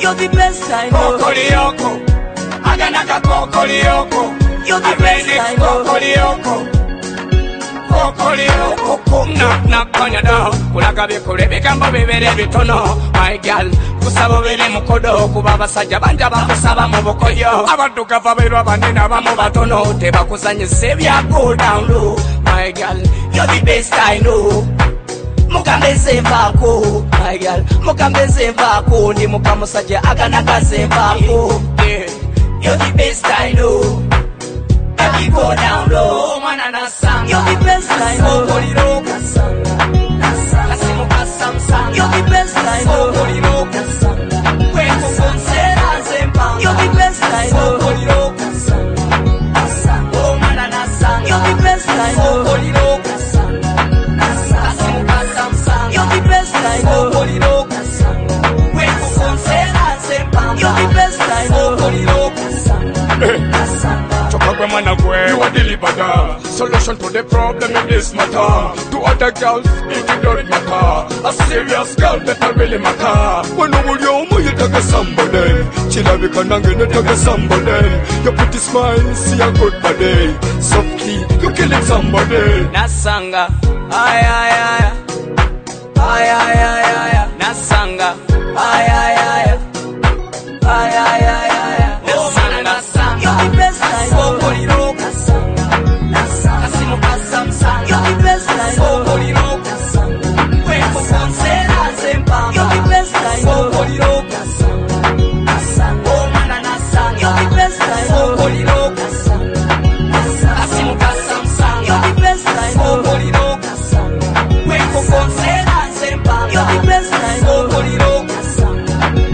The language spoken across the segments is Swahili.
You're the best I know. Kokoriyoko, aganaka kokoriyoko. You're the best I know. Kokoriyoko, kokoriyoko. Nakanyada, kulaga bikole bigambo bibere bitono. My girl, kusaba bere mukodo, kuba basajja banja bakusaba mu bukoyo. Abantu kava bero abanene abamu batono, tebakusanyise bya go down low. My girl, you're the best I know. Mukambe sembako, my girl, mukambe sembako, ndi mukamusajja aganaka sembako. Yeah, you're the best I know. Baby go down low, mana nasanga. You're the best I know. Kokoriro kasanga, kasimu kasamsanga. You're the best I know. Kokoriro kasanga, kweko konsera zempa. You're the best I know. Kokoriro kasanga, oh mana nasanga. You're the best I know. Kokoriro kasanga, kasimu kasamsanga. You're the best I know. Kokoriro kasanga, kweko konsera zempa. You're the best I know. Kokoriro kasanga. Chokagwe managwe, you are delivered. Solution to the problem in this matter. To other girls, it don't matter. A serious girl that really matter. When you take somebody, chilla we can take somebody. Your pretty smile, see a good body. Softly, you killing somebody. Nasanga, ay ay ay, ay ay ay ay. Nasanga, ay ay ay, ay ay ay ay. Nasanga, You're the best I know. Kokoriro kasanga, kasimu kasamsanga. You're the best I know. Kokoriro kasanga, kweko konsera zempa. You're the best I know. Kokoriro kasanga, oh mana nasanga. You're the best I know. Kokoriro kasanga, kasimu kasamsanga. You're the best I know. Kokoriro kasanga, kweko konsera zempa. You're the best I know. Kokoriro kasanga.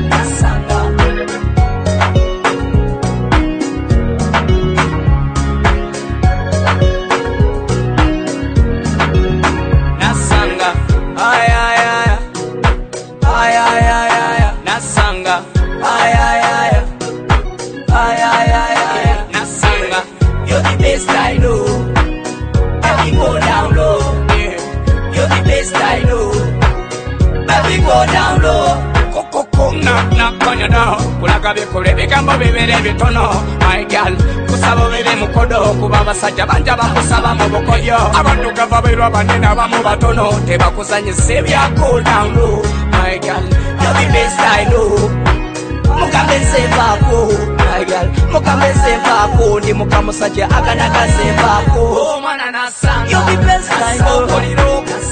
Nasanga, ay ay ay, ay ay ay ay. Nasanga, ay ay ay, ay ay ay ay. Nasanga, you're the best I know. Baby go down low, yeah. You're the best I know. Baby go down low. Kokoko nakanyada, kulaga bikole bigambo bibere bitono. My girl, kusaba bere mukodo, kuba basajja banja bakusaba mu bukoyo. Abantu kava bero abanene abamu batono, tebakusanyise bya go down low. My girl, you're the best I know. Mukambe sembako, my girl, mukambe sembako, ndi mukamusajja aganaka sembako. Oh mana nasanga, You're the best I know. Kokoriro kasanga.